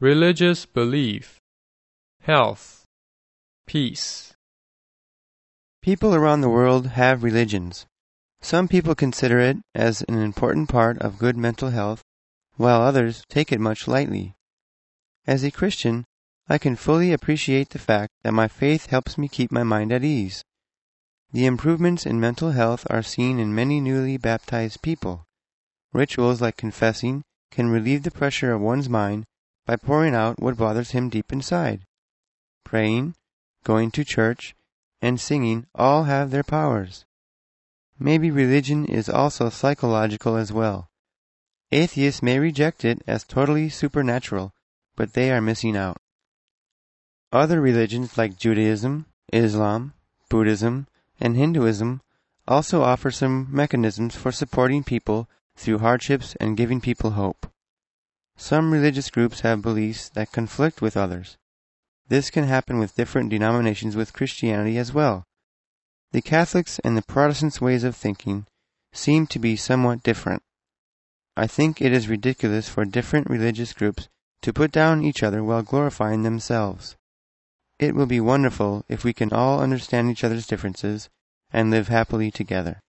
religious belief, health, peace. People around the world have religions. Some people consider it as an important part of good mental health, while others take it much lightly. As a Christian, I can fully appreciate the fact that my faith helps me keep my mind at ease. The improvements in mental health are seen in many newly baptized people. Rituals like confessing can relieve the pressure of one's mind by pouring out what bothers him deep inside. Praying, going to church, and singing all have their powers. Maybe religion is also psychological as well. Atheists may reject it as totally supernatural, but they are missing out. Other religions like Judaism, Islam, Buddhism, and Hinduism also offer some mechanisms for supporting people through hardships and giving people hope. Some religious groups have beliefs that conflict with others. This can happen with different denominations with Christianity as well. The Catholics' and the Protestants' ways of thinking seem to be somewhat different. I think it is ridiculous for different religious groups to put down each other while glorifying themselves. It will be wonderful if we can all understand each other's differences and live happily together.